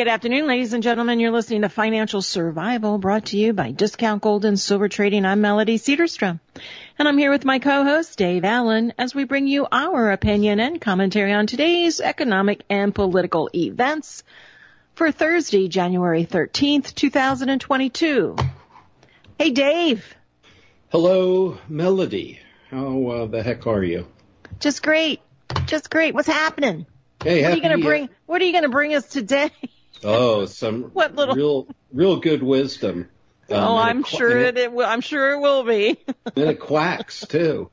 good afternoon, ladies and gentlemen. You're listening to Financial Survival, brought to you by Discount Gold and Silver Trading. I'm Melody Cedarstrom, and I'm here with my co-host, Dave Allen, as we bring you our opinion and commentary on today's economic and political events for Thursday, January 13th, 2022. Hey, Dave. Hello, Melody. How the heck are you? Just great. Just great. What's happening? Hey, what are you going to bring us today? Oh, some real good wisdom. I'm sure it will be. And it quacks too.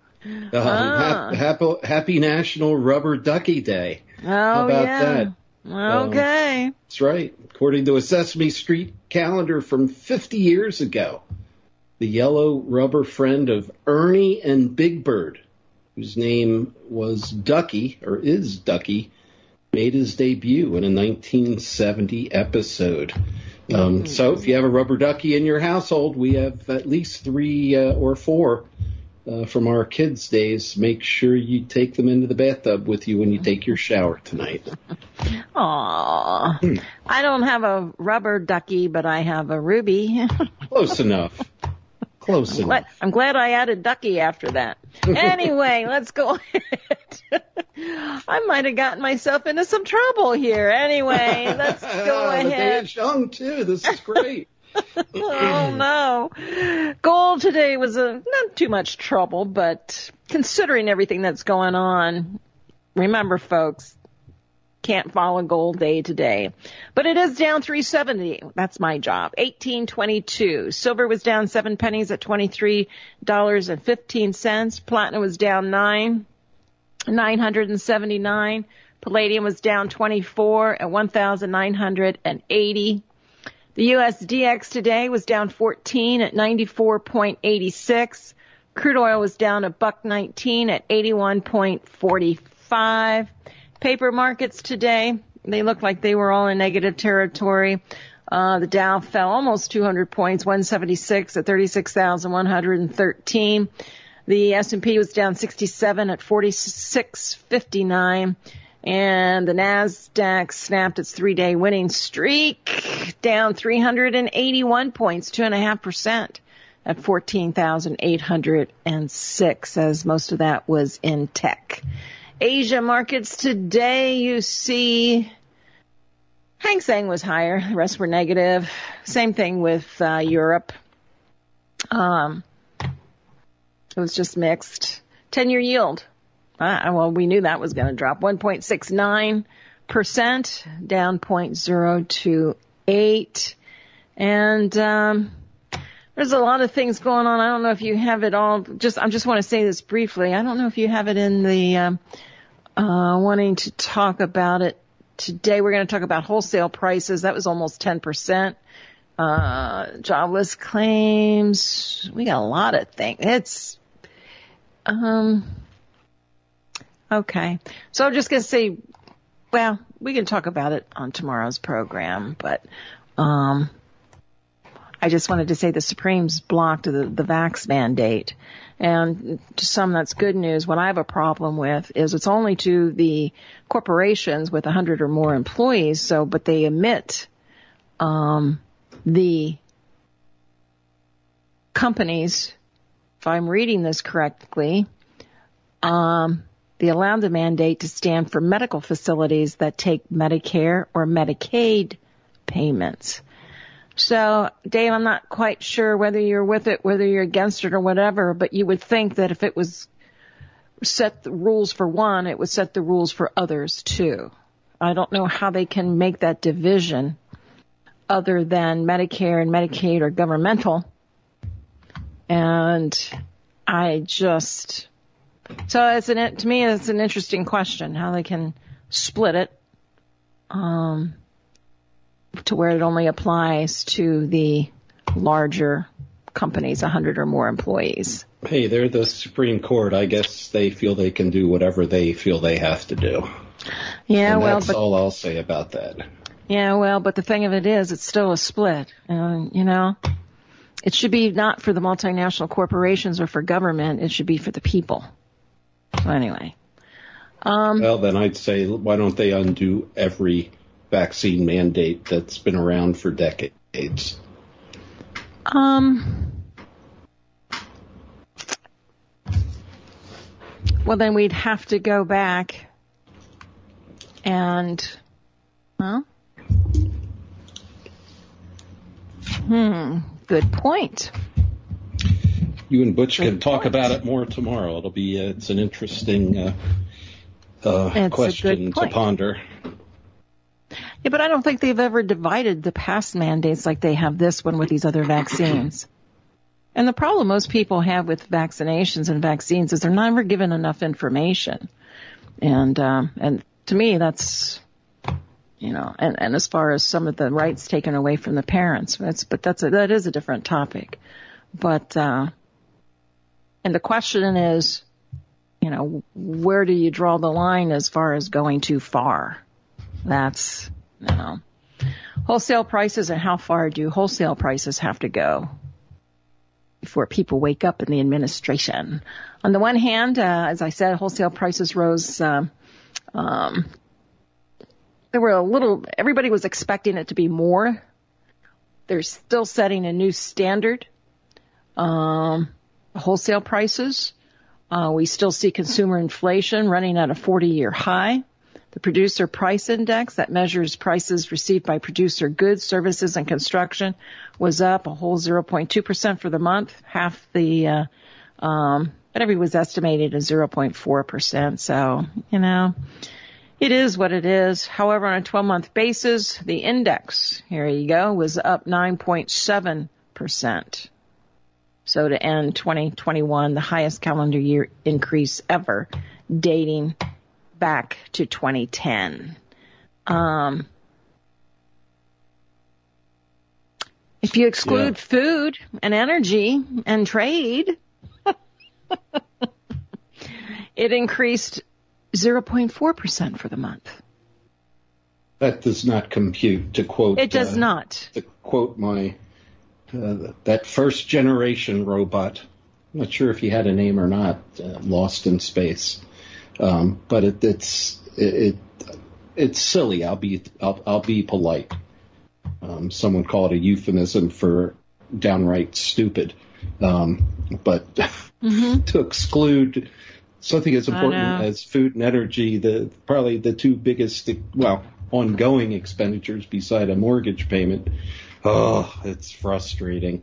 Happy National Rubber Ducky Day. How about that? Okay. That's right. According to a Sesame Street calendar from 50 years ago, the yellow rubber friend of Ernie and Big Bird, whose name was Ducky, or is Ducky, made his debut in a 1970 episode. So if you have a rubber ducky in your household, we have at least 3 or 4 from our kids' days. Make sure you take them into the bathtub with you when you take your shower tonight. Aww. I don't have a rubber ducky, but I have a Ruby. Close enough. I'm glad I added ducky after that. Anyway, let's go ahead. I might have gotten myself into some trouble here. Anyway, let's go ahead. The day is young, too. This is great. Oh, no. Gold today was not too much trouble, but considering everything that's going on, remember, folks, can't follow gold day to day. But it is down 370. That's my job. 18.22. Silver was down 7 pennies at $23.15. Platinum was down 979. Palladium was down 24 at 1,980. The USDX today was down 14 at 94.86. Crude oil was down $1.19 at 81.45. Paper markets today, they look like they were all in negative territory. The Dow fell almost 200 points, 176 at 36,113. The S&P was down 67 at 46.59. And the NASDAQ snapped its 3-day winning streak, down 381 points, 2.5% at 14,806, as most of that was in tech. Asia markets today, you see Hang Seng was higher. The rest were negative. Same thing with Europe. It was just mixed. 10-year yield. Well, we knew that was going to drop. 1.69%, down 0.028. And there's a lot of things going on. I don't know if you have it all. I just want to say this briefly. I don't know if you have it in the wanting to talk about it today. We're going to talk about wholesale prices. That was almost 10%. Jobless claims. We got a lot of things. It's okay. So I'm just going to say, well, we can talk about it on tomorrow's program, but I just wanted to say the Supreme's blocked the vax mandate. And to some, that's good news. What I have a problem with is it's only to the corporations with 100 or more employees, but they omit the companies, if I'm reading this correctly, they allow the mandate to stand for medical facilities that take Medicare or Medicaid payments. So, Dave, I'm not quite sure whether you're with it, whether you're against it or whatever, but you would think that if it was set the rules for one, it would set the rules for others too. I don't know how they can make that division other than Medicare and Medicaid are governmental. And so to me, it's an interesting question, how they can split it, to where it only applies to the larger companies, 100 or more employees. Hey, they're the Supreme Court. I guess they feel they can do whatever they feel they have to do. Yeah, and that's all I'll say about that. Yeah, well, but the thing of it is, it's still a split. It should be not for the multinational corporations or for government. It should be for the people. So anyway. Well, then I'd say, why don't they undo every vaccine mandate that's been around for decades? Well, then we'd have to go back and, good point. You and Butch can talk about it more tomorrow. It's an interesting question to ponder. Yeah, but I don't think they've ever divided the past mandates like they have this one with these other vaccines. And the problem most people have with vaccinations and vaccines is they're never given enough information. And to me, that's, and as far as some of the rights taken away from the parents, that is a different topic. But, and the question is, where do you draw the line as far as going too far? That's, wholesale prices, and how far do wholesale prices have to go before people wake up in the administration? On the one hand, as I said, wholesale prices rose. Everybody was expecting it to be more. They're still setting a new standard. Wholesale prices. We still see consumer inflation running at a 40-year high. The Producer Price Index that measures prices received by producer goods, services, and construction was up a whole 0.2% for the month. Half the, whatever was estimated as 0.4%. So, it is what it is. However, on a 12-month basis, the index, here you go, was up 9.7%. So to end 2021, the highest calendar year increase ever, dating back to 2010. If you exclude food and energy and trade, it increased 0.4% for the month. That does not compute, to quote. It does not. To quote that first generation robot. I'm not sure if he had a name or not, Lost in Space. But it's silly. I'll be polite. Someone called it a euphemism for downright stupid. But to exclude something as important as food and energy, probably the two biggest, ongoing expenditures beside a mortgage payment. Oh, it's frustrating.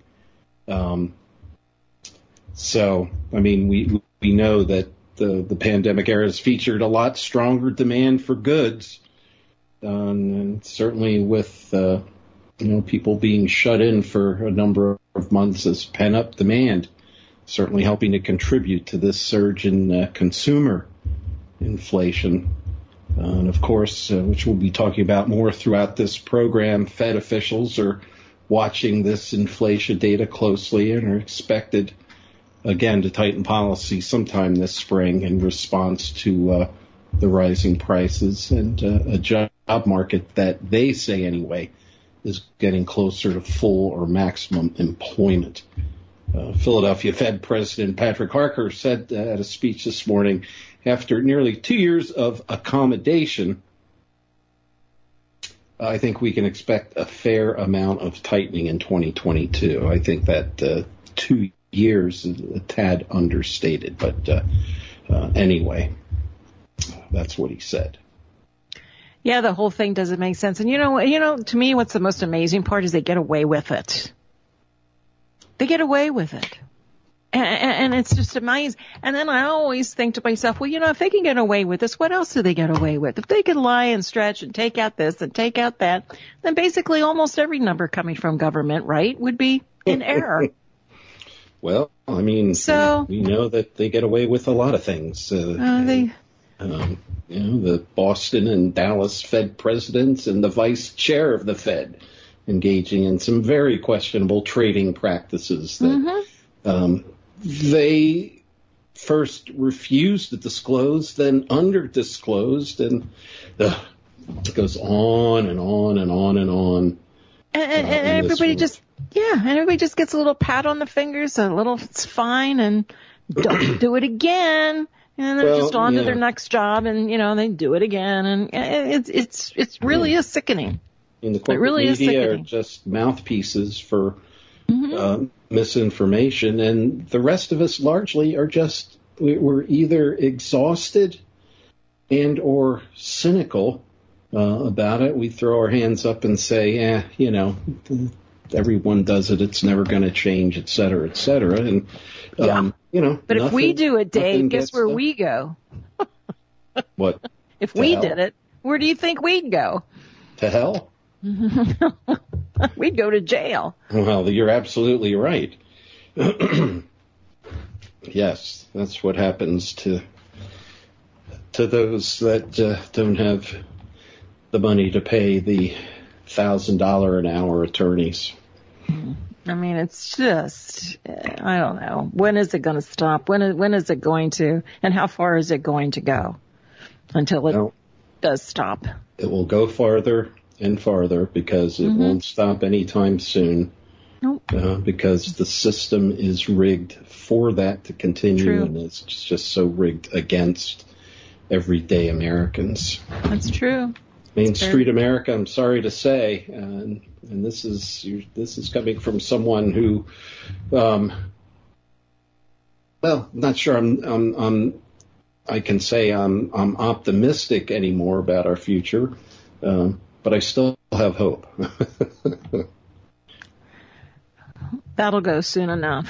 So, we know that the pandemic era has featured a lot stronger demand for goods, and certainly with people being shut in for a number of months as pent-up demand, certainly helping to contribute to this surge in consumer inflation. And of course, which we'll be talking about more throughout this program, Fed officials are watching this inflation data closely and are expected again to tighten policy sometime this spring in response to the rising prices and a job market that they say anyway is getting closer to full or maximum employment. Philadelphia Fed President Patrick Harker said at a speech this morning, after nearly 2 years of accommodation, I think we can expect a fair amount of tightening in 2022. I think that 2 years is a tad understated, but anyway, that's what he said. Yeah, the whole thing doesn't make sense. And to me, what's the most amazing part is they get away with it. They get away with it. And it's just amazing. And then I always think to myself, well, if they can get away with this, what else do they get away with? If they can lie and stretch and take out this and take out that, then basically almost every number coming from government, right, would be in error. Well, we know that they get away with a lot of things. The Boston and Dallas Fed presidents and the vice chair of the Fed engaging in some very questionable trading practices that they first refused to disclose, then under-disclosed, and it goes on and on and on and on. And everybody just gets a little pat on the fingers, it's fine, and don't do it again. And they're just on to their next job, and they do it again, and it's really is sickening. And the corporate media are just mouthpieces for misinformation, and the rest of us largely are just we're either exhausted and or cynical about it. We throw our hands up and say, everyone does it. It's never going to change, et cetera, et cetera. And but if we do it, Dave, guess where we go? What? If we did it, where do you think we'd go? To hell? We'd go to jail. Well, you're absolutely right. Yes, that's what happens to those that don't have the money to pay the $1,000 an hour attorneys. I mean, it's just, I don't know. When is it going to stop? When is it going to, and how far is it going to go until it does stop? It will go farther and farther because it won't stop anytime soon. Nope. Because the system is rigged for that to continue. True. And it's just so rigged against everyday Americans. That's true. Main Street America, I'm sorry to say, and this is coming from someone who, not sure I can say I'm optimistic anymore about our future, but I still have hope. That'll go soon enough.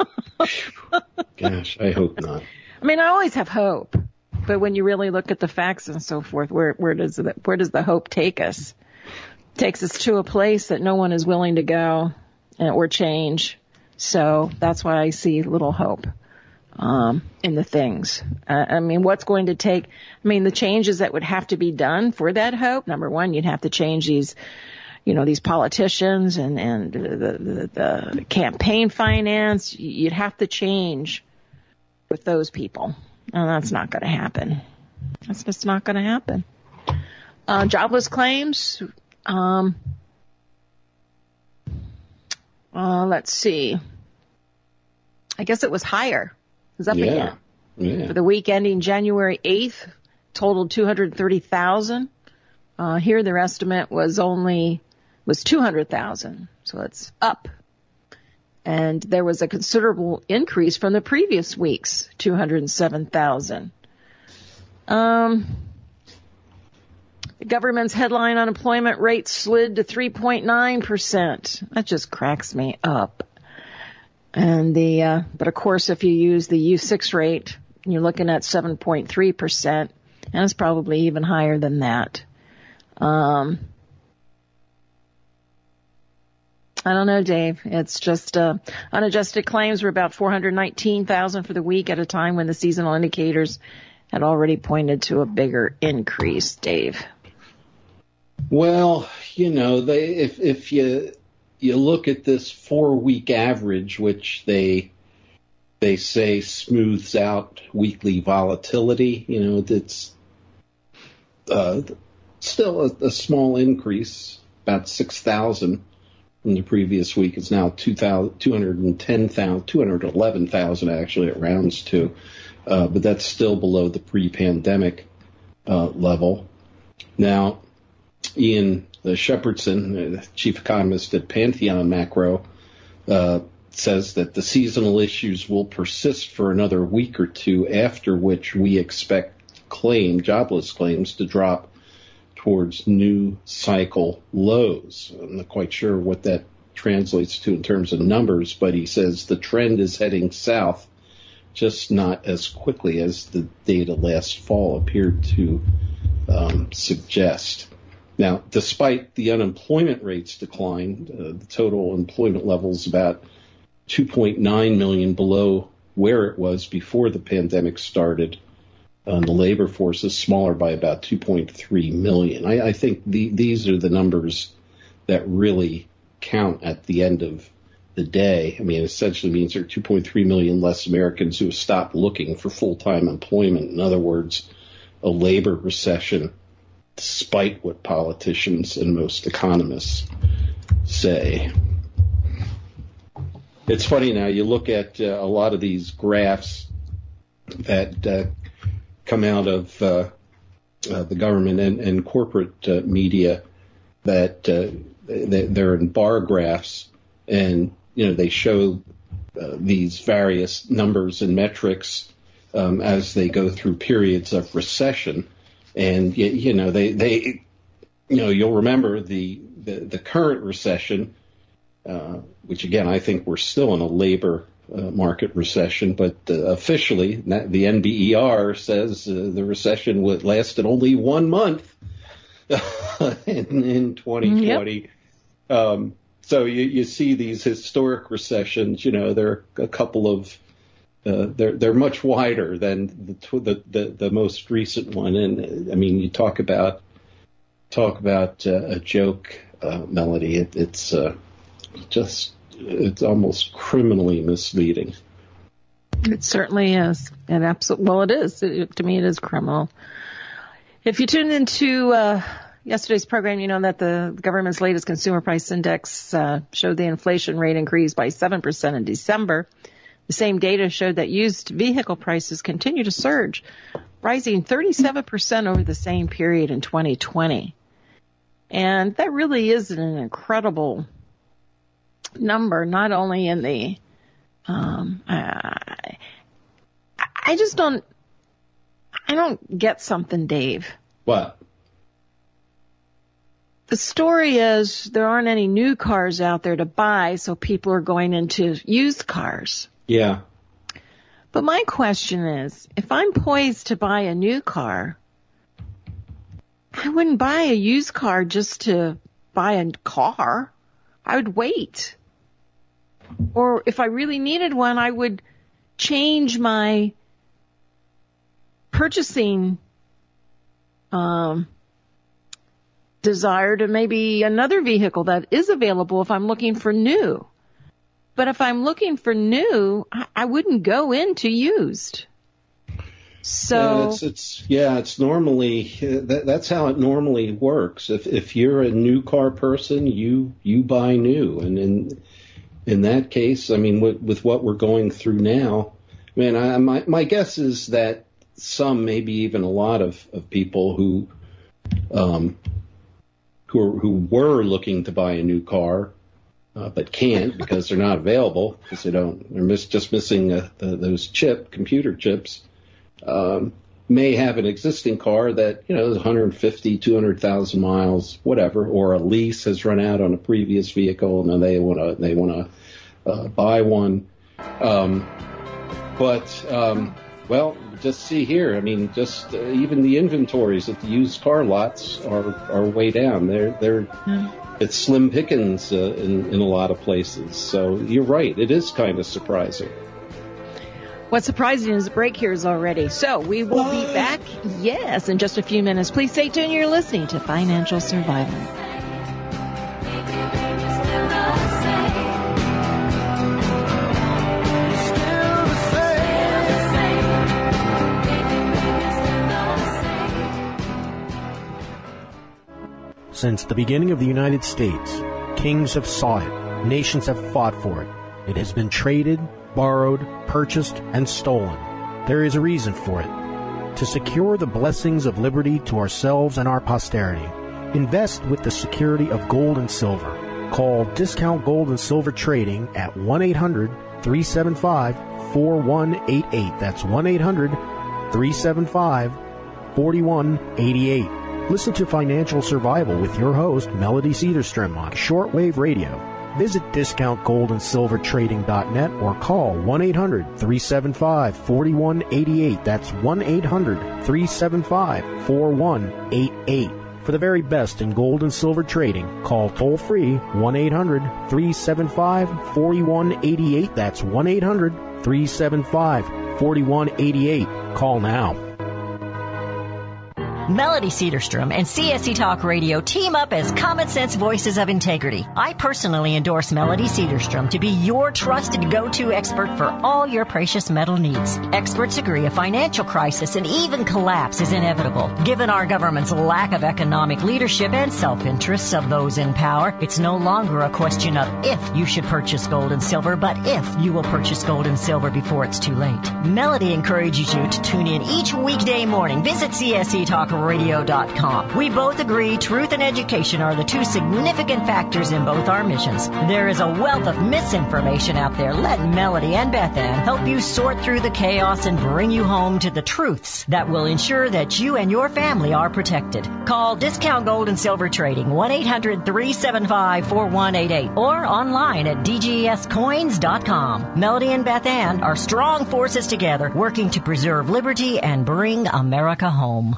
Gosh, I hope not. I mean, I always have hope. But when you really look at the facts and so forth, where does the hope take us? It takes us to a place that no one is willing to go or change. So that's why I see little hope in the things. I mean, what's going to take? I mean, the changes that would have to be done for that hope. Number one, you'd have to change these politicians and the campaign finance. You'd have to change with those people. And that's not going to happen. That's just not going to happen. Jobless claims. Let's see. I guess it was higher. It was up again. Yeah. For the week ending January 8th, totaled 230,000. Here their estimate was 200,000. So it's up. And there was a considerable increase from the previous week's 207,000. The government's headline unemployment rate slid to 3.9%. That just cracks me up. And but of course, if you use the U6 rate, you're looking at 7.3%, and it's probably even higher than that. I don't know, Dave. It's just unadjusted claims were about 419,000 for the week at a time when the seasonal indicators had already pointed to a bigger increase, Dave. Well, if you look at this 4-week average, which they say smooths out weekly volatility, it's still a small increase, about 6,000. From the previous week. It's now 211,000 actually it rounds to, but that's still below the pre-pandemic level. Now, Ian Shepherdson, chief economist at Pantheon Macro, says that the seasonal issues will persist for another week or two, after which we expect jobless claims to drop towards new cycle lows. I'm not quite sure what that translates to in terms of numbers, but he says the trend is heading south, just not as quickly as the data last fall appeared to suggest. Now, despite the unemployment rates decline, the total employment level is about 2.9 million below where it was before the pandemic started. The labor force is smaller by about 2.3 million. I think these are the numbers that really count at the end of the day. I mean, it essentially means there are 2.3 million less Americans who have stopped looking for full-time employment. In other words, a labor recession, despite what politicians and most economists say. It's funny now, you look at a lot of these graphs that come out of the government and corporate media that they're in bar graphs, and they show these various numbers and metrics as they go through periods of recession, and you'll remember the current recession, which again I think we're still in a labor market recession, but officially the NBER says the recession lasted only 1 month in 2020. Yep. So you see these historic recessions. They're a couple of they're much wider than the most recent one. And I mean, you talk about a joke, Melody. It's almost criminally misleading. It certainly is. It is. To me, it is criminal. If you tuned into yesterday's program, you know that the government's latest consumer price index showed the inflation rate increased by 7% in December. The same data showed that used vehicle prices continue to surge, rising 37% over the same period in 2020. And that really is an incredible number, not only in the I don't get something, Dave. What? The story is there aren't any new cars out there to buy, so people are going into used cars. Yeah. But my question is, if I'm poised to buy a new car, I wouldn't buy a used car just to buy a car. I would wait. Or if I really needed one, I would change my purchasing desire to maybe another vehicle that is available if I'm looking for new. But if I'm looking for new, I wouldn't go into used. So it's normally that's how it normally works. If you're a new car person, you buy new, and in that case, I mean, with what we're going through now, man, my guess is that some, maybe even a lot of people who were looking to buy a new car, but can't because they're not available because they're just missing those computer chips, may have an existing car that, is 150, 200,000 miles, whatever, or a lease has run out on a previous vehicle and they want to buy one. Well, just see here. I mean, just even the inventories at the used car lots are way down. It's slim pickings in a lot of places. So you're right. It is kind of surprising. What's surprising is the break here is already. So we will be back, in just a few minutes. Please stay tuned. You're listening to Financial Survival. Since the beginning of the United States, kings have sought it, nations have fought for it. It has been traded, borrowed, purchased, and stolen. There is a reason for it. To secure the blessings of liberty to ourselves and our posterity, invest with the security of gold and silver. Call Discount Gold and Silver Trading at 1-800-375-4188. That's 1-800-375-4188. Listen to Financial Survival with your host, Melody Cedarstrom, on shortwave radio. Visit discountgoldandsilvertrading.net or call 1-800-375-4188. That's 1-800-375-4188. For the very best in gold and silver trading, call toll-free 1-800-375-4188. That's 1-800-375-4188. Call now. Melody Cedarstrom and CSC Talk Radio team up as common sense voices of integrity. I personally endorse Melody Cedarstrom to be your trusted go-to expert for all your precious metal needs. Experts agree a financial crisis and even collapse is inevitable. Given our government's lack of economic leadership and self-interests of those in power, it's no longer a question of if you should purchase gold and silver, but if you will purchase gold and silver before it's too late. Melody encourages you to tune in each weekday morning. Visit CSCTalkRadio.com. We both agree truth and education are the two significant factors in both our missions. There is a wealth of misinformation out there. Let Melody and Beth Ann help you sort through the chaos and bring you home to the truths that will ensure that you and your family are protected. Call Discount Gold and Silver Trading 1-800-375-4188 or online at dgscoins.com. Melody and Beth Ann are strong forces together working to preserve liberty and bring America home.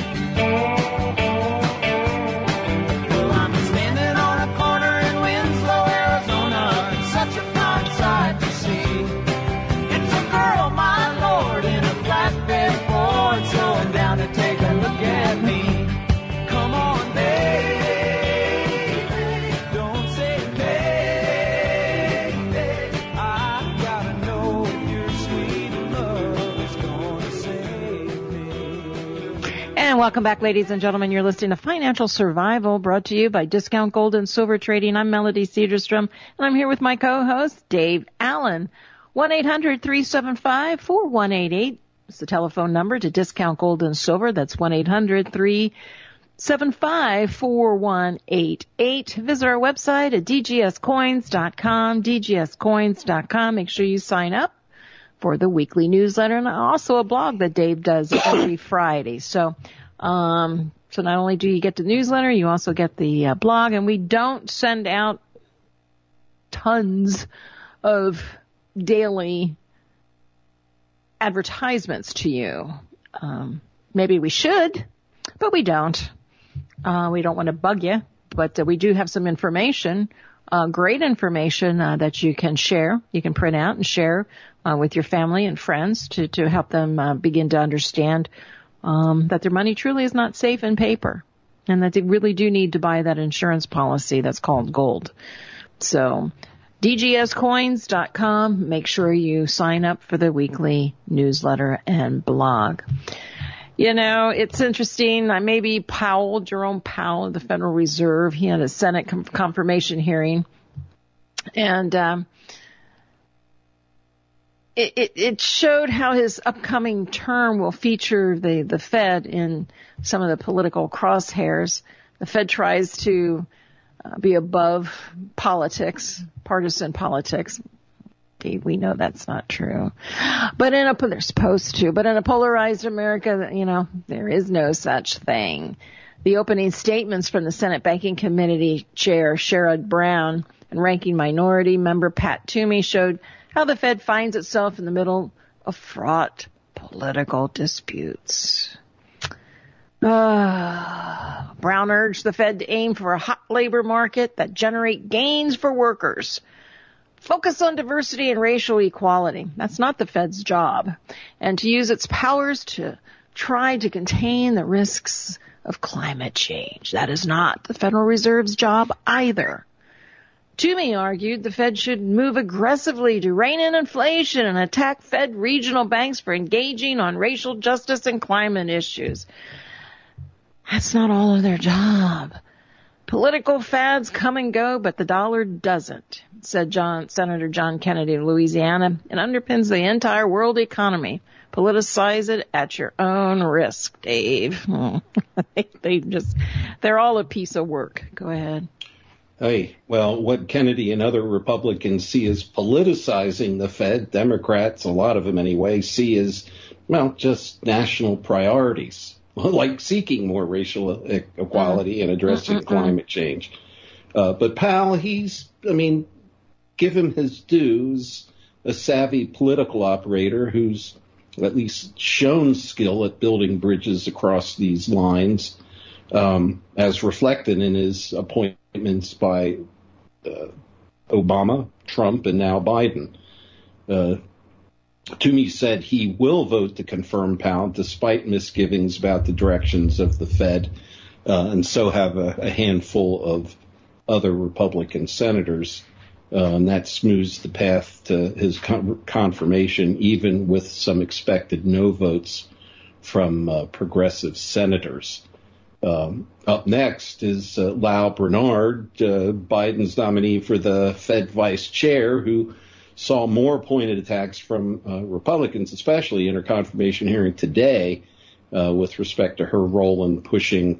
And welcome back, ladies and gentlemen. You're listening to Financial Survival, brought to you by Discount Gold and Silver Trading. I'm Melody Cedarstrom, and I'm here with my co-host, Dave Allen. 1-800-375-4188 is the telephone number to Discount Gold and Silver. That's 1-800-375-4188. Visit our website at dgscoins.com, dgscoins.com. Make sure you sign up for the weekly newsletter, and also a blog that Dave does every Friday. So not only do you get the newsletter, you also get the blog, and we don't send out tons of daily advertisements to you. Maybe we should, but we don't. We don't want to bug you, but we do have some information, great information that you can share. You can print out and share with your family and friends to help them begin to understand that their money truly is not safe in paper, and that they really do need to buy that insurance policy that's called gold. So dgscoins.com. Make sure you sign up for the weekly newsletter and blog. You know, it's interesting. Maybe Jerome Powell of the Federal Reserve, he had a Senate confirmation hearing, and it showed how his upcoming term will feature the Fed in some of the political crosshairs. The Fed tries to be above politics, partisan politics. We know that's not true. But they're supposed to. But in a polarized America, you know, there is no such thing. The opening statements from the Senate Banking Committee Chair Sherrod Brown and Ranking Minority Member Pat Toomey showed how the Fed finds itself in the middle of fraught political disputes. Brown urged the Fed to aim for a hot labor market that generate gains for workers. Focus on diversity and racial equality. That's not the Fed's job. And to use its powers to try to contain the risks of climate change. That is not the Federal Reserve's job either. Toomey argued the Fed should move aggressively to rein in inflation and attack Fed regional banks for engaging on racial justice and climate issues. That's not all of their job. Political fads come and go, but the dollar doesn't, said Senator John Kennedy of Louisiana. It underpins the entire world economy. Politicize it at your own risk, Dave. They're all a piece of work. Go ahead. Hey, well, what Kennedy and other Republicans see as politicizing the Fed, Democrats, a lot of them anyway, see as, well, just national priorities, like seeking more racial equality and addressing climate change. But Powell, give him his dues, a savvy political operator who's at least shown skill at building bridges across these lines, as reflected in his appointments by Obama, Trump, and now Biden. Toomey said he will vote to confirm Powell despite misgivings about the directions of the Fed, and so have a handful of other Republican senators. And that smooths the path to his confirmation, even with some expected no votes from progressive senators. Up next is Lau Bernard, Biden's nominee for the Fed vice chair, who saw more pointed attacks from Republicans, especially in her confirmation hearing today, with respect to her role in pushing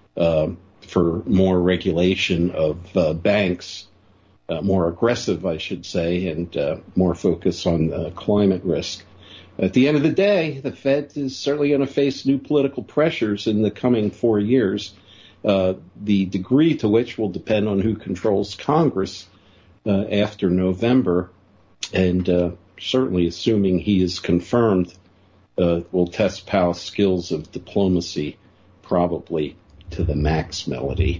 for more regulation of banks, more aggressive, I should say, and more focus on climate risk. At the end of the day, the Fed is certainly going to face new political pressures in the coming 4 years. The degree to which will depend on who controls Congress after November. And certainly assuming he is confirmed, will test Powell's skills of diplomacy, probably to the max, Melody.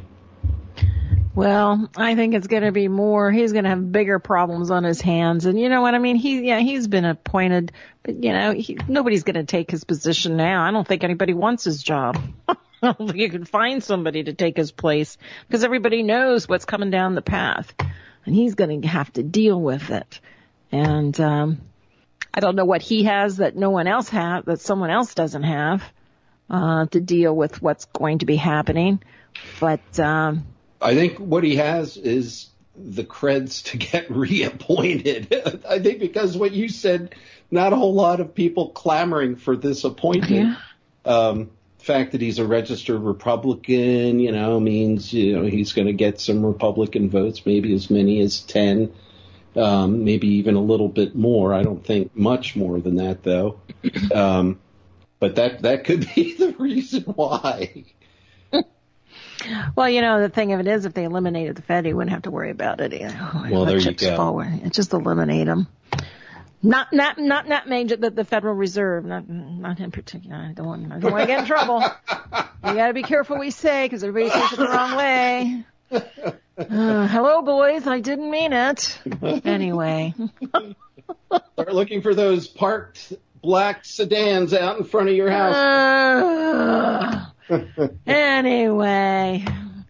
Well, I think it's going to be more. He's going to have bigger problems on his hands. And you know what I mean? He's been appointed, but nobody's going to take his position now. I don't think anybody wants his job. I don't think you can find somebody to take his place because everybody knows what's coming down the path, and he's going to have to deal with it. And I don't know what he has that no one else has, that someone else doesn't have, to deal with what's going to be happening. But I think what he has is the creds to get reappointed. I think because what you said, not a whole lot of people clamoring for this appointment. Yeah. Fact that he's a registered Republican, means, he's going to get some Republican votes, maybe as many as 10. Maybe even a little bit more. I don't think much more than that, though. But that could be the reason why. Well, the thing of it is, if they eliminated the Fed, he wouldn't have to worry about it. Well, there you go. Forward. Just eliminate them. Not major, the Federal Reserve, not in particular. I don't want to get in trouble. You got to be careful what we say because everybody takes it the wrong way. Hello, boys. I didn't mean it. Anyway. Start looking for those parked black sedans out in front of your house. Anyway.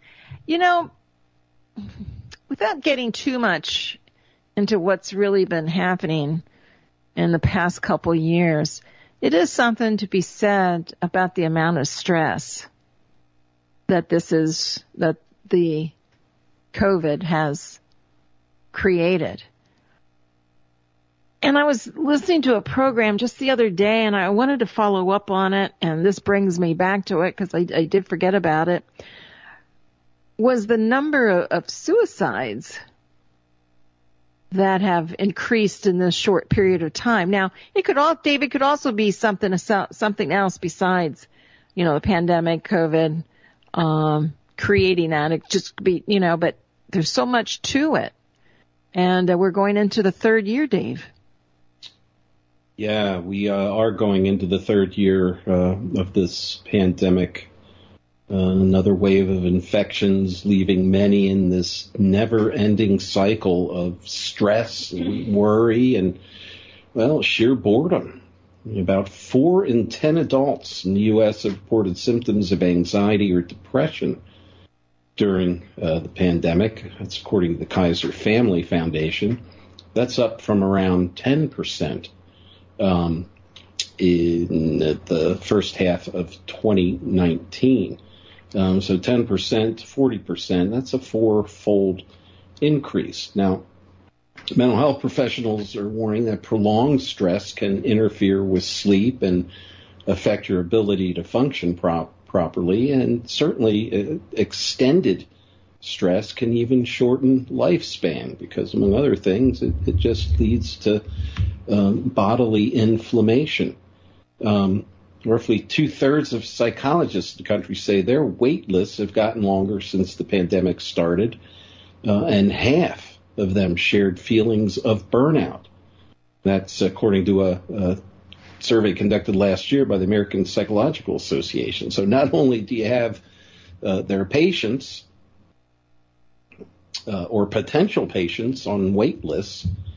Without getting too much into what's really been happening in the past couple years, it is something to be said about the amount of stress that the COVID has created. And I was listening to a program just the other day, and I wanted to follow up on it, and this brings me back to it because I did forget about it, was the number of suicides that have increased in this short period of time. Now, David, could also be something else besides, the pandemic, COVID, creating that. It just be, but there's so much to it. And we're going into the third year, Dave. Yeah, we are going into the third year of this pandemic. Another wave of infections, leaving many in this never-ending cycle of stress and worry and, sheer boredom. About 4 in 10 adults in the U.S. have reported symptoms of anxiety or depression during the pandemic. That's according to the Kaiser Family Foundation. That's up from around 10% in the first half of 2019. So 10%, 40%, that's a 4-fold increase. Now, mental health professionals are warning that prolonged stress can interfere with sleep and affect your ability to function properly, and certainly extended stress can even shorten lifespan because, among other things, it just leads to bodily inflammation. Roughly 2/3 of psychologists in the country say their wait lists have gotten longer since the pandemic started, and half of them shared feelings of burnout. That's according to a survey conducted last year by the American Psychological Association. So not only do you have their patients or potential patients on wait lists,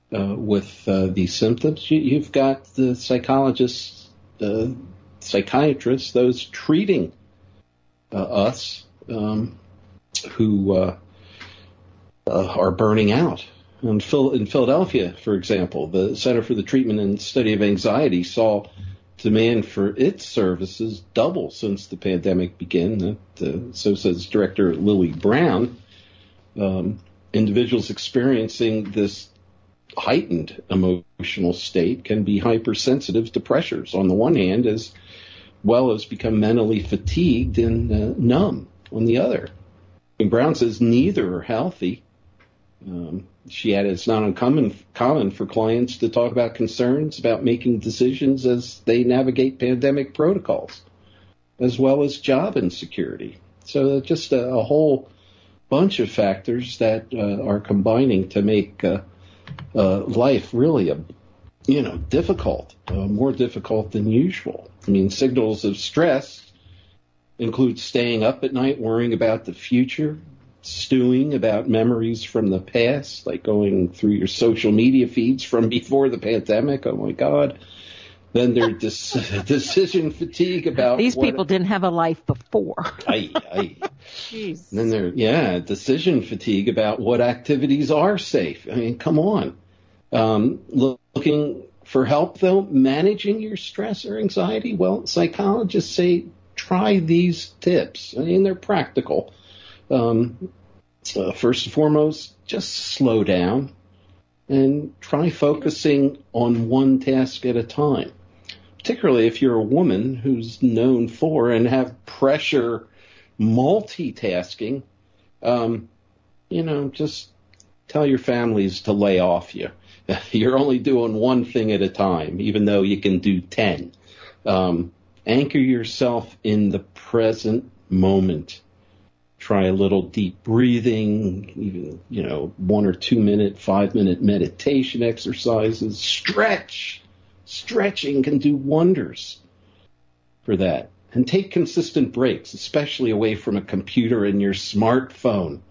with these symptoms. You've got the psychologists, psychiatrists, those treating us who are burning out. In Philadelphia, for example, the Center for the Treatment and Study of Anxiety saw demand for its services double since the pandemic began. So says Director Lily Brown. Individuals experiencing this heightened emotional state can be hypersensitive to pressures on the one hand, as well as become mentally fatigued and numb on the other. And Brown says neither are healthy. She added it's not uncommon for clients to talk about concerns about making decisions as they navigate pandemic protocols, as well as job insecurity. So just a whole bunch of factors that are combining to make life really difficult, more difficult than usual. I mean, signals of stress include staying up at night worrying about the future, stewing about memories from the past, like going through your social media feeds from before the pandemic. Oh, my God. Then there's decision fatigue about these people didn't have a life before. Jeez. Then decision fatigue about what activities are safe. I mean, come on. Looking for help, though, managing your stress or anxiety? Well, psychologists say try these tips. I mean, they're practical. First and foremost, just slow down and try focusing on one task at a time, particularly if you're a woman who's known for and have pressure multitasking. Just tell your families to lay off you. You're only doing one thing at a time, even though you can do 10. Anchor yourself in the present moment. Try a little deep breathing, even, 1 or 2 minute, 5 minute meditation exercises. Stretch. Stretching can do wonders for that. And take consistent breaks, especially away from a computer and your smartphone.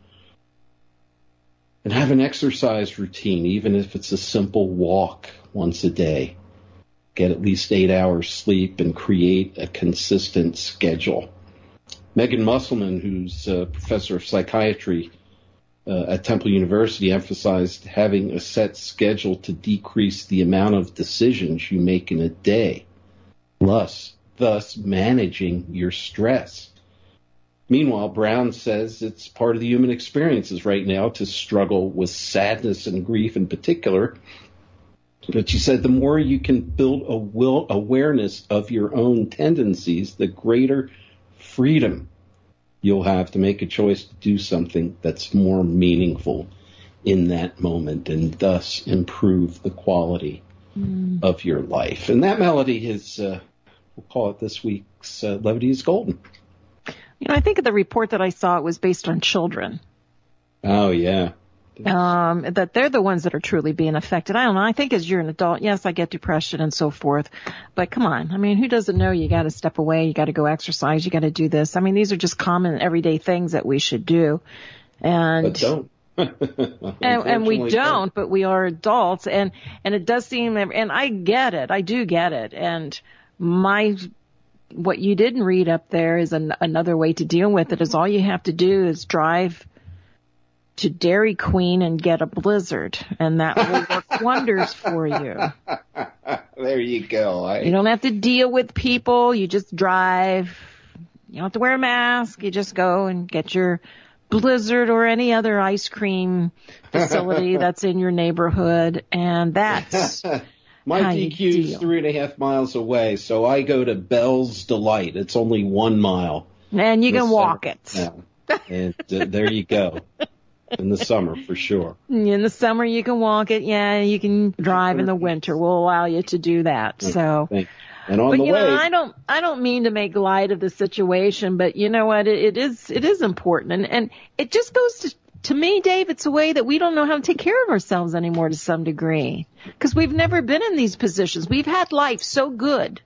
And have an exercise routine, even if it's a simple walk once a day. Get at least 8 hours sleep and create a consistent schedule. Megan Musselman, who's a professor of psychiatry at Temple University, emphasized having a set schedule to decrease the amount of decisions you make in a day, thus managing your stress. Meanwhile, Brown says it's part of the human experiences right now to struggle with sadness and grief in particular. But she said the more you can build awareness of your own tendencies, the greater freedom you'll have to make a choice to do something that's more meaningful in that moment and thus improve the quality of your life. And that melody is, we'll call it this week's Levity is Golden. I think of the report that I saw, it was based on children. Oh, yeah. That they're the ones that are truly being affected. I don't know. I think as you're an adult, yes, I get depression and so forth. But come on. I mean, who doesn't know you got to step away, you got to go exercise, you got to do this. I mean, these are just common everyday things that we should do. But don't. and we don't, but we are adults. And it does seem, and I get it. I do get it. And what you didn't read up there is another way to deal with it is all you have to do is drive to Dairy Queen and get a Blizzard, and that will work wonders for you. There you go. You don't have to deal with people. You just drive. You don't have to wear a mask. You just go and get your Blizzard or any other ice cream facility that's in your neighborhood, and that's my DQ's 3.5 miles away, so I go to Bell's Delight. It's only 1 mile. And you can walk it. Yeah. And there you go. In the summer, for sure. In the summer, you can walk it. Yeah, you can drive in the winter. We'll allow you to do that. So, and on the way, I don't mean to make light of the situation, but you know what? It is important, and it just goes to me, Dave. It's a way that we don't know how to take care of ourselves anymore to some degree, because we've never been in these positions. We've had life so good,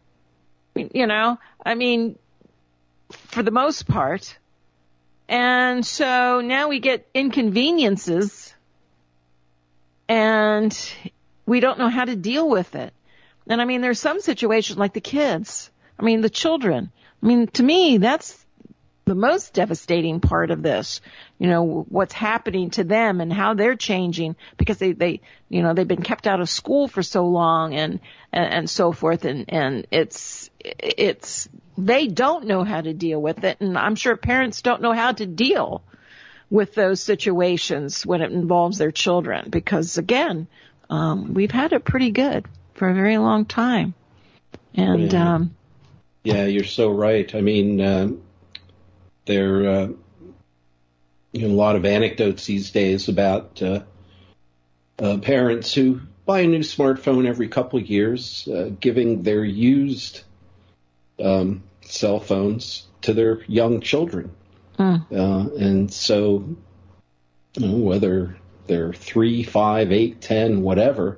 I mean, for the most part. And so now we get inconveniences, and we don't know how to deal with it. And I mean, there's some situations like the kids. I mean, the children. I mean, to me, that's the most devastating part of this. You know, what's happening to them and how they're changing because they've been kept out of school for so long and so forth. And it's, they don't know how to deal with it. And I'm sure parents don't know how to deal with those situations when it involves their children because, again, we've had it pretty good for a very long time. And, yeah, you're so right. I mean, there are a lot of anecdotes these days about parents who buy a new smartphone every couple of years, giving their used cell phones to their young children. And so, whether they're 3, 5, 8, 10, whatever,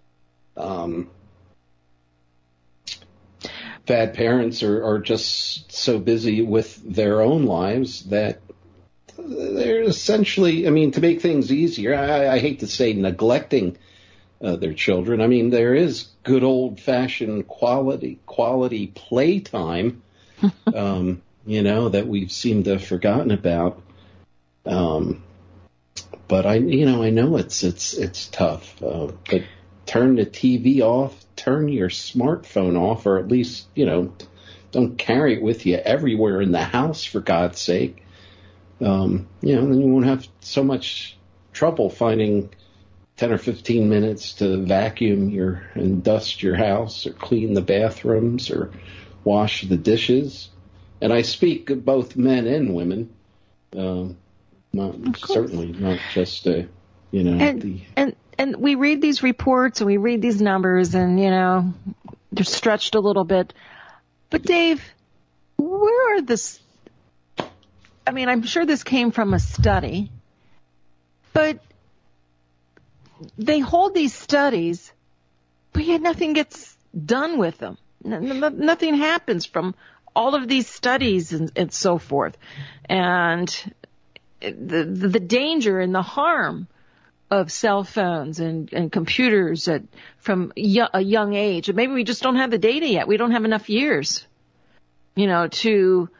bad parents are just so busy with their own lives that they're essentially, I mean, to make things easier, I hate to say neglecting their children. I mean, there is good old-fashioned quality playtime, that we've seemed to have forgotten about. But I know it's tough. But turn the TV off, turn your smartphone off, or at least, don't carry it with you everywhere in the house, for God's sake. Then you won't have so much trouble finding 10 or 15 minutes to vacuum and dust your house or clean the bathrooms or wash the dishes. And I speak of both men and women, certainly not just, And we read these reports and we read these numbers and, they're stretched a little bit. But Dave, where are this? I mean, I'm sure this came from a study, but they hold these studies, but yet nothing gets done with them. Nothing happens from all of these studies and so forth. And the danger and the harm of cell phones and computers from a young age. And maybe we just don't have the data yet. We don't have enough years, to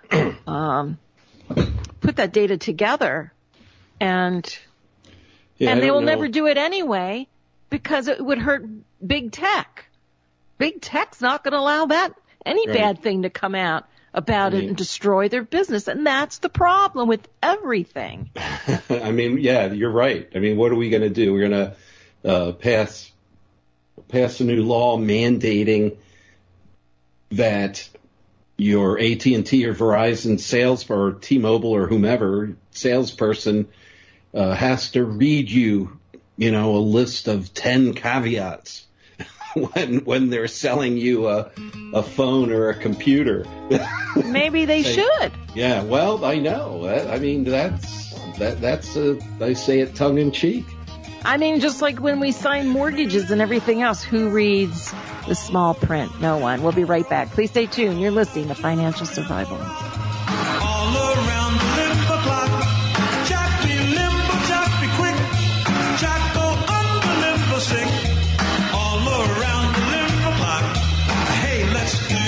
put that data together. And they will never do it anyway because it would hurt big tech. Big tech's not going to allow any bad thing to come out about it and destroy their business. And that's the problem with everything. I mean, yeah, you're right. I mean, what are we going to do? We're going to pass a new law mandating that your AT&T or Verizon or T-Mobile or whomever salesperson has to read you, a list of 10 caveats when they're selling you a phone or a computer. Maybe they should. Yeah, well, I know. I mean, that's I say it tongue in cheek. I mean, just like when we sign mortgages and everything else, who reads the small print? No one. We'll be right back. Please stay tuned. You're listening to Financial Survival. All around the limber clock. Jack be limber, Jack be quick. Jack go under limber sick. All around the limber clock. Hey, let's do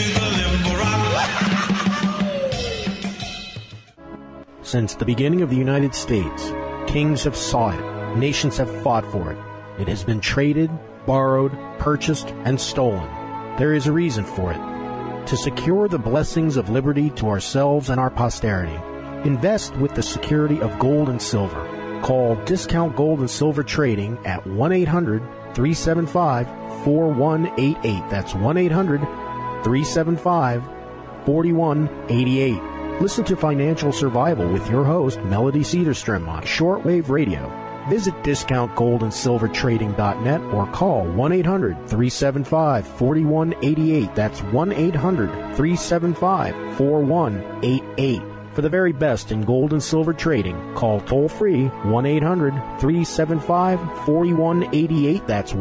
the limber rock. Since the beginning of the United States, kings have sought it. Nations have fought for it. It has been traded, borrowed, purchased, and stolen. There is a reason for it. To secure the blessings of liberty to ourselves and our posterity, invest with the security of gold and silver. Call Discount Gold and Silver Trading at 1-800-375-4188. That's 1-800-375-4188. Listen to Financial Survival with your host, Melody Cedarstrom, on shortwave radio. Visit discountgoldandsilvertrading.net or call 1-800-375-4188. That's 1-800-375-4188. For the very best in gold and silver trading, call toll-free 1-800-375-4188. That's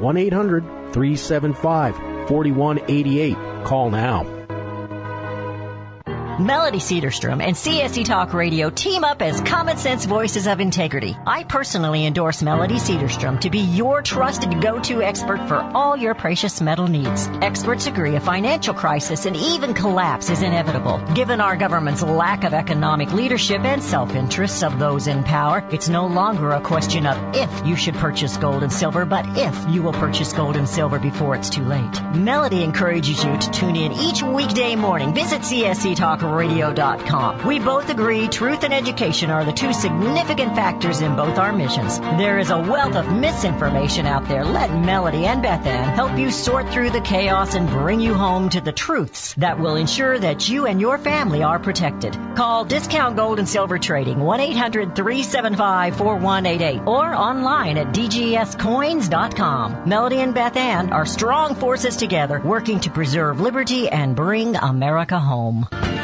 1-800-375-4188. Call now. Melody Cedarstrom and CSE Talk Radio team up as Common Sense Voices of Integrity. I personally endorse Melody Cedarstrom to be your trusted go-to expert for all your precious metal needs. Experts agree a financial crisis and even collapse is inevitable. Given our government's lack of economic leadership and self-interests of those in power, it's no longer a question of if you should purchase gold and silver, but if you will purchase gold and silver before it's too late. Melody encourages you to tune in each weekday morning. Visit csctalkradio.com. We both agree truth and education are the two significant factors in both our missions. There is a wealth of misinformation out there. Let Melody and Beth Ann help you sort through the chaos and bring you home to the truths that will ensure that you and your family are protected. Call Discount Gold and Silver Trading 1-800-375-4188 or online at dgscoins.com. Melody and Beth Ann are strong forces together working to preserve liberty and bring America home.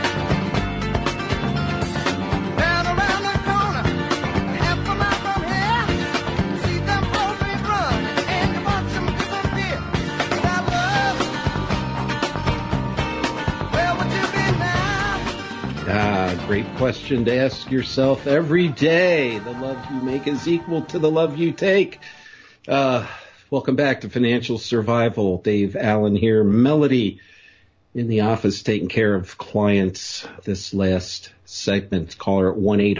Great question to ask yourself every day. The love you make is equal to the love you take. Welcome back to Financial Survival. Dave Allen here. Melody in the office taking care of clients this last segment. Call her at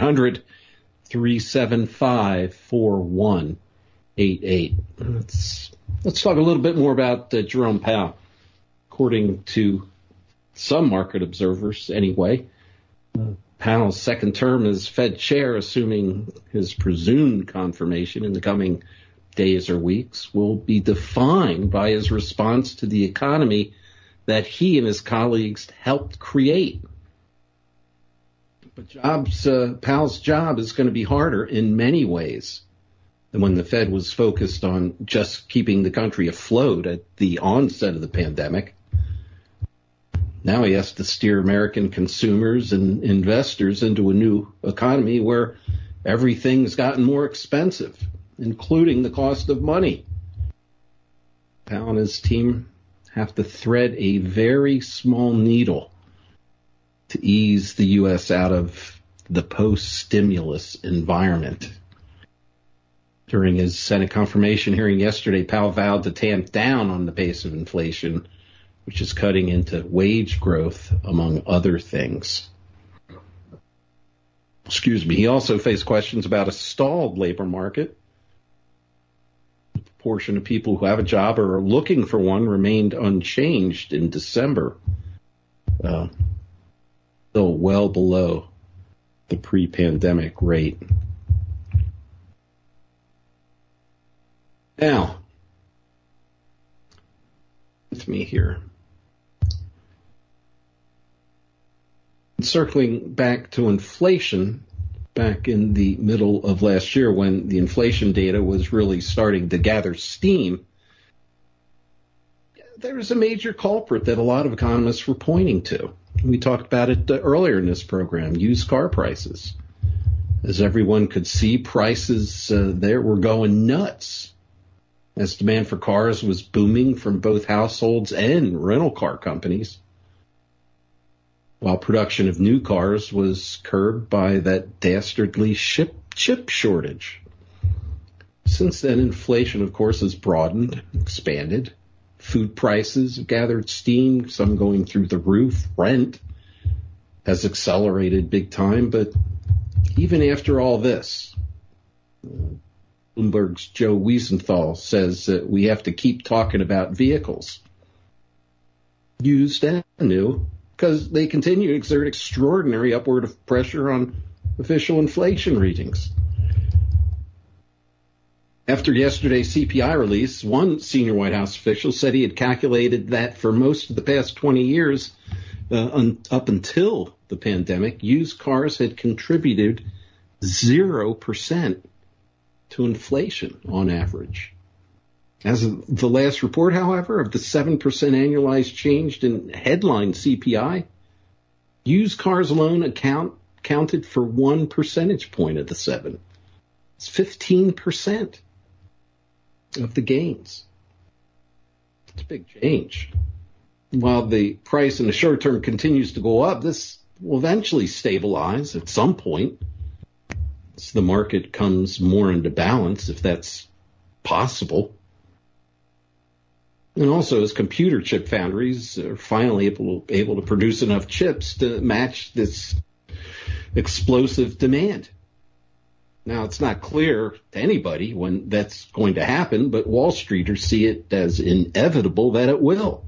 1-800-375-4188. Let's talk a little bit more about Jerome Powell. According to some market observers anyway, Powell's second term as Fed chair, assuming his presumed confirmation in the coming days or weeks, will be defined by his response to the economy that he and his colleagues helped create. But Powell's job is going to be harder in many ways than when the Fed was focused on just keeping the country afloat at the onset of the pandemic. Now he has to steer American consumers and investors into a new economy where everything's gotten more expensive, including the cost of money. Powell and his team have to thread a very small needle to ease the U.S. out of the post-stimulus environment. During his Senate confirmation hearing yesterday, Powell vowed to tamp down on the pace of inflation, which is cutting into wage growth, among other things. He also faced questions about a stalled labor market. The proportion of people who have a job or are looking for one remained unchanged in December, still well below the pre-pandemic rate. Now, with me here. Circling back to inflation, back in the middle of last year when the inflation data was really starting to gather steam, there was a major culprit that a lot of economists were pointing to. We talked about it earlier in this program, used car prices. As everyone could see, prices there were going nuts as demand for cars was booming from both households and rental car companies, while production of new cars was curbed by that dastardly chip shortage. Since then, inflation, of course, has broadened, expanded. Food prices have gathered steam, some going through the roof. Rent has accelerated big time. But even after all this, Bloomberg's Joe Wiesenthal says that we have to keep talking about vehicles, used and new, because they continue to exert extraordinary upward pressure on official inflation readings. After yesterday's CPI release, one senior White House official said he had calculated that for most of the past 20 years, up until the pandemic, used cars had contributed 0% to inflation on average. As of the last report, however, of the 7% annualized change in headline CPI, used cars alone counted for 1 percentage point of the 7. It's 15% of the gains. It's a big change. While the price in the short term continues to go up, this will eventually stabilize at some point as the market comes more into balance, if that's possible. And also as computer chip foundries are finally able to produce enough chips to match this explosive demand. Now, it's not clear to anybody when that's going to happen, but Wall Streeters see it as inevitable that it will.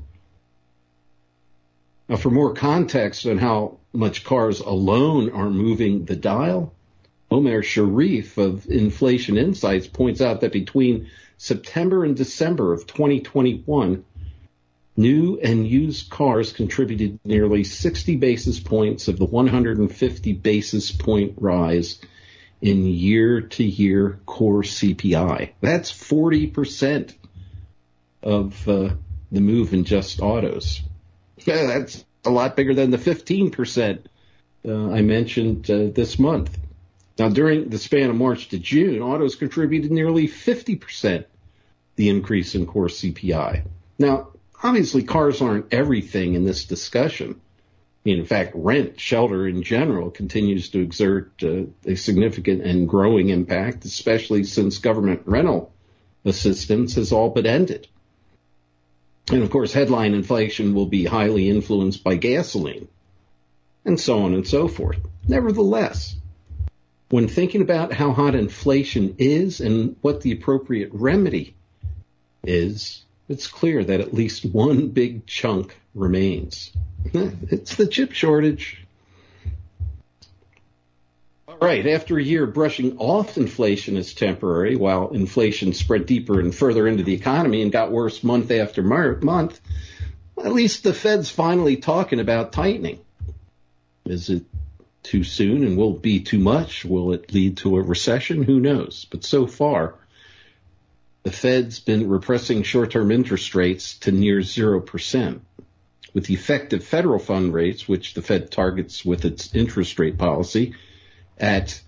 Now, for more context on how much cars alone are moving the dial, Omer Sharif of Inflation Insights points out that between September and December of 2021, new and used cars contributed nearly 60 basis points of the 150 basis point rise in year-to-year core CPI. That's 40% of the move in just autos. Yeah, that's a lot bigger than the 15% I mentioned this month. Now, during the span of March to June, autos contributed nearly 50% the increase in core CPI. Now, obviously, cars aren't everything in this discussion. In fact, rent, shelter in general, continues to exert a significant and growing impact, especially since government rental assistance has all but ended. And, of course, headline inflation will be highly influenced by gasoline, and so on and so forth. Nevertheless, when thinking about how hot inflation is and what the appropriate remedy is, it's clear that at least one big chunk remains. It's the chip shortage. All right, after a year brushing off inflation as temporary, while inflation spread deeper and further into the economy and got worse month after month, at least the Fed's finally talking about tightening. Is it too soon and will it be too much? Will it lead to a recession? Who knows? But so far, the Fed's been repressing short-term interest rates to near 0%, with the effective federal fund rates, which the Fed targets with its interest rate policy, at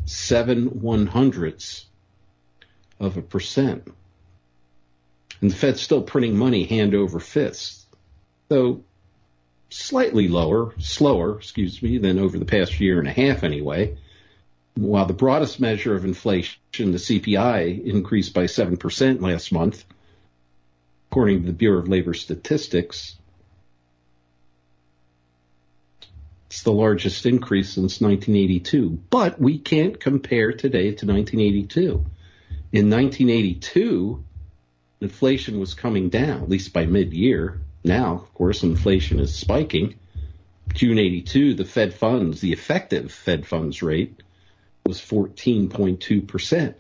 0.07%. And the Fed's still printing money hand over fist, though slightly slower, than over the past year and a half anyway. While the broadest measure of inflation, the CPI, increased by 7% last month, according to the Bureau of Labor Statistics. It's the largest increase since 1982. But we can't compare today to 1982. In 1982, inflation was coming down, at least by mid-year. Now, of course, inflation is spiking. June 82, the effective Fed funds rate was 14.2%.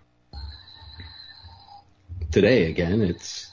Today, again, it's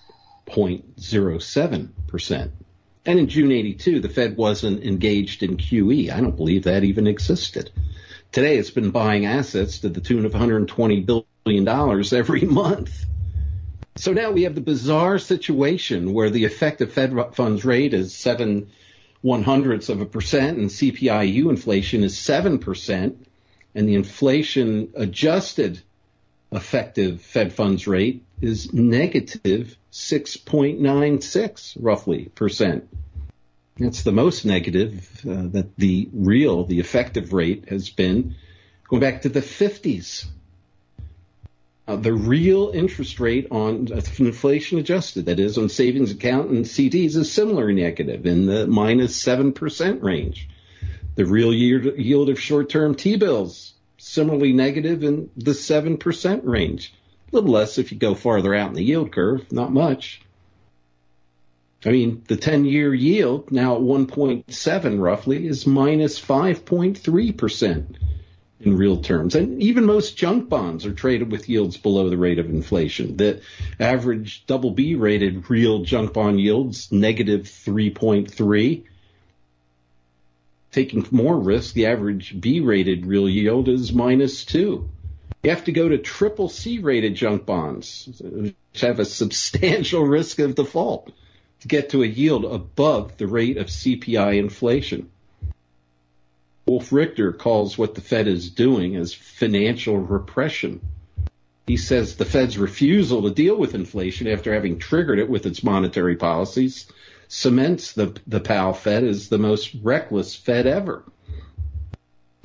0.07%. And in June 82, the Fed wasn't engaged in QE. I don't believe that even existed. Today, it's been buying assets to the tune of $120 billion every month. So now we have the bizarre situation where the effective Fed funds rate is 7/100% and CPI-U inflation is 7%, and the inflation-adjusted effective Fed funds rate is negative 6.96, roughly, percent. That's the most negative that the effective rate has been going back to the 50s. The real interest rate on inflation adjusted, that is, on savings account and CDs, is similarly negative in the minus 7% range. The real yield of short-term T-bills, similarly negative in the 7% range. A little less if you go farther out in the yield curve, not much. I mean, the 10-year yield, now at 1.7 roughly, is minus 5.3%. in real terms. And even most junk bonds are traded with yields below the rate of inflation. The average double B rated real junk bond yields, negative 3.3. Taking more risk, the average B rated real yield is minus 2. You have to go to triple C rated junk bonds, which have a substantial risk of default, to get to a yield above the rate of CPI inflation. Wolf Richter calls what the Fed is doing as financial repression. He says the Fed's refusal to deal with inflation after having triggered it with its monetary policies cements the Powell Fed as the most reckless Fed ever.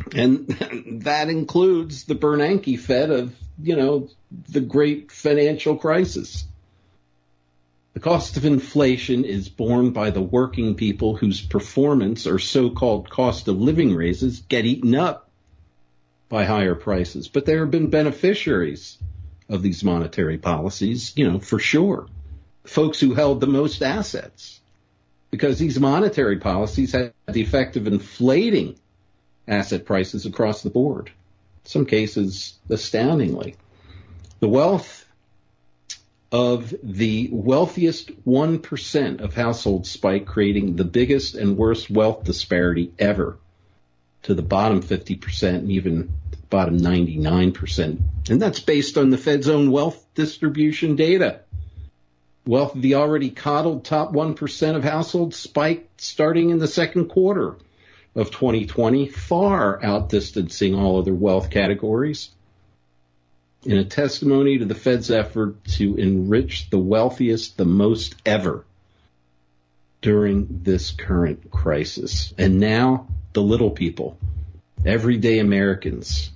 And that includes the Bernanke Fed of, the great financial crisis. The cost of inflation is borne by the working people whose performance or so-called cost of living raises get eaten up by higher prices. But there have been beneficiaries of these monetary policies, for sure. Folks who held the most assets, because these monetary policies had the effect of inflating asset prices across the board, in some cases astoundingly. The wealth of the wealthiest 1% of households spiked, creating the biggest and worst wealth disparity ever to the bottom 50% and even the bottom 99%. And that's based on the Fed's own wealth distribution data. Wealth of the already coddled top 1% of households spiked starting in the second quarter of 2020, far outdistancing all other wealth categories. In a testimony to the Fed's effort to enrich the wealthiest the most ever during this current crisis. And now the little people, everyday Americans,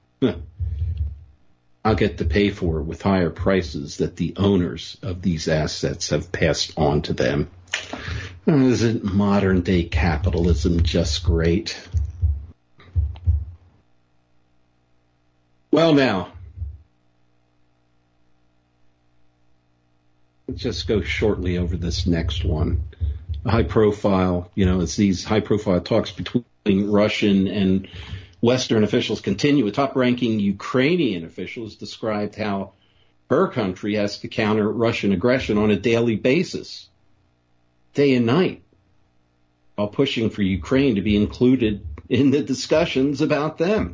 I'll get to pay for it with higher prices that the owners of these assets have passed on to them. Isn't modern day capitalism just great? Well, now, let's just go shortly over this next one. High profile, as these high profile talks between Russian and Western officials continue. A top-ranking Ukrainian official has described how her country has to counter Russian aggression on a daily basis, day and night, while pushing for Ukraine to be included in the discussions about them.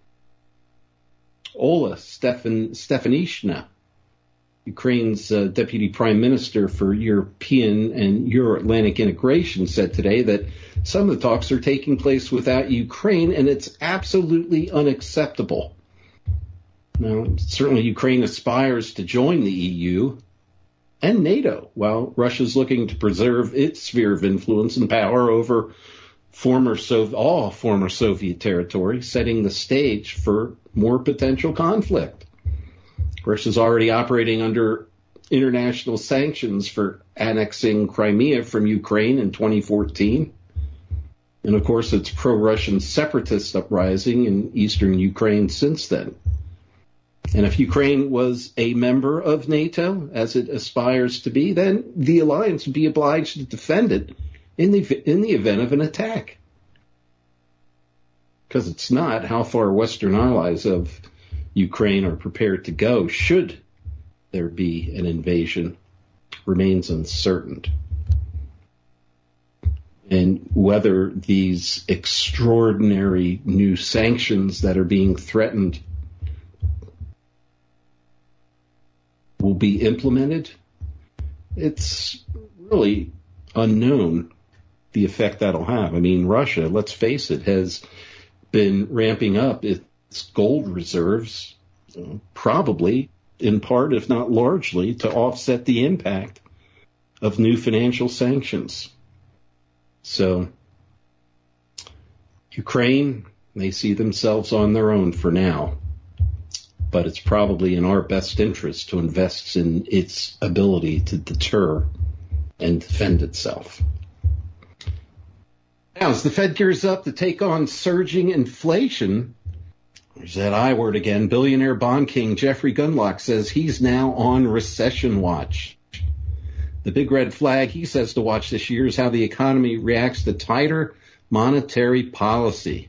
Ola Stefanishina, Ukraine's deputy prime minister for European and Euro-Atlantic integration, said today that some of the talks are taking place without Ukraine, and it's absolutely unacceptable. Now, certainly Ukraine aspires to join the EU and NATO, while Russia's looking to preserve its sphere of influence and power over all former Soviet territory, setting the stage for more potential conflict. Russia's already operating under international sanctions for annexing Crimea from Ukraine in 2014. And, of course, it's pro-Russian separatist uprising in eastern Ukraine since then. And if Ukraine was a member of NATO, as it aspires to be, then the alliance would be obliged to defend it in the event of an attack. Because it's not, how far Western allies of Ukraine are prepared to go should there be an invasion remains uncertain. And whether these extraordinary new sanctions that are being threatened will be implemented, it's really unknown the effect that'll have. I mean, Russia, let's face it, has been ramping up its gold reserves, probably in part, if not largely, to offset the impact of new financial sanctions. So Ukraine, they see themselves on their own for now, but it's probably in our best interest to invest in its ability to deter and defend itself. Now, as the Fed gears up to take on surging inflation, there's that I word again. Billionaire bond king Jeffrey Gundlach says he's now on recession watch. The big red flag he says to watch this year is how the economy reacts to tighter monetary policy.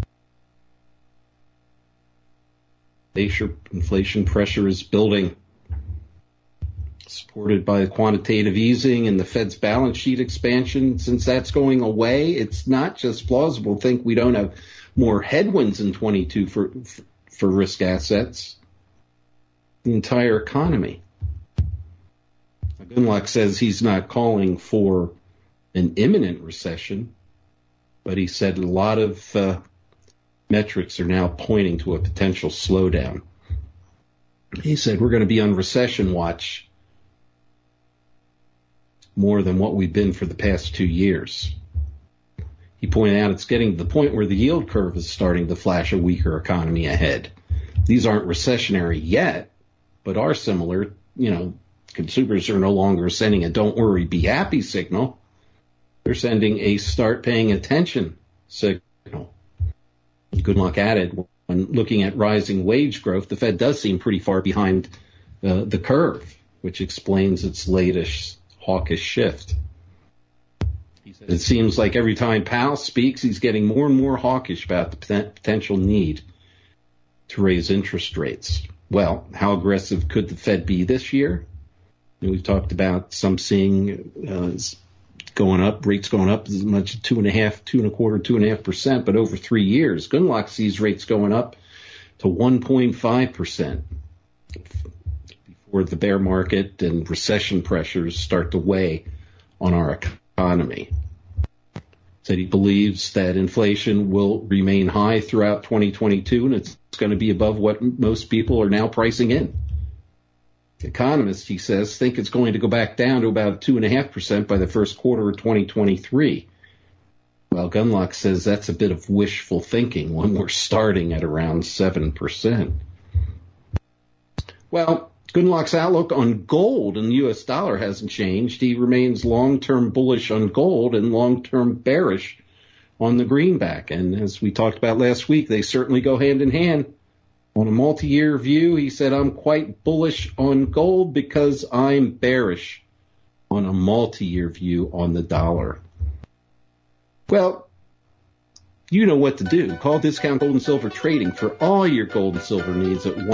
Inflation pressure is building, supported by quantitative easing and the Fed's balance sheet expansion. Since that's going away, it's not just plausible to think we don't have more headwinds in 22 for risk assets, the entire economy. Gundlach says he's not calling for an imminent recession, but he said a lot of metrics are now pointing to a potential slowdown. He said we're going to be on recession watch more than what we've been for the past 2 years. He pointed out it's getting to the point where the yield curve is starting to flash a weaker economy ahead. These aren't recessionary yet, but are similar. Consumers are no longer sending a don't worry, be happy signal. They're sending a start paying attention signal. Gundlach added, when looking at rising wage growth, the Fed does seem pretty far behind the curve, which explains its latest hawkish shift. He said it seems like every time Powell speaks, he's getting more and more hawkish about the potential need to raise interest rates. Well, how aggressive could the Fed be this year? We've talked about some seeing rates going up as much as 2.25%, but over 3 years. Gundlach sees rates going up to 1.5% before the bear market and recession pressures start to weigh on our economy. Said he believes that inflation will remain high throughout 2022, and it's going to be above what most people are now pricing in. Economists, he says, think it's going to go back down to about 2.5% by the first quarter of 2023. While Gundlach says that's a bit of wishful thinking when we're starting at around 7%. Well, Gundlach's outlook on gold and the U.S. dollar hasn't changed. He remains long-term bullish on gold and long-term bearish on the greenback. And as we talked about last week, they certainly go hand in hand. On a multi-year view, he said, I'm quite bullish on gold because I'm bearish on a multi-year view on the dollar. Well, you know what to do. Call Discount Gold and Silver Trading for all your gold and silver needs at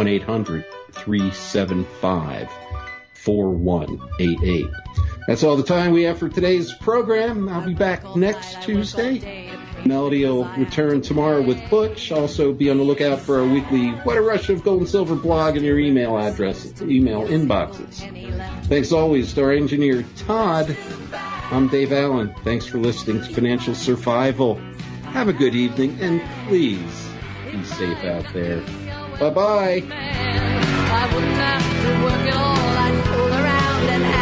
1-800-375-4188. That's all the time we have for today's program. I'll be back next Tuesday. Melody will return tomorrow with Butch. Also be on the lookout for our weekly What a Rush of Gold and Silver blog and your email inboxes. Thanks always to our engineer, Todd. I'm Dave Allen. Thanks for listening to Financial Survival. Have a good evening, and please be safe out there. Bye-bye. I wouldn't have to work at all. I'd fool around and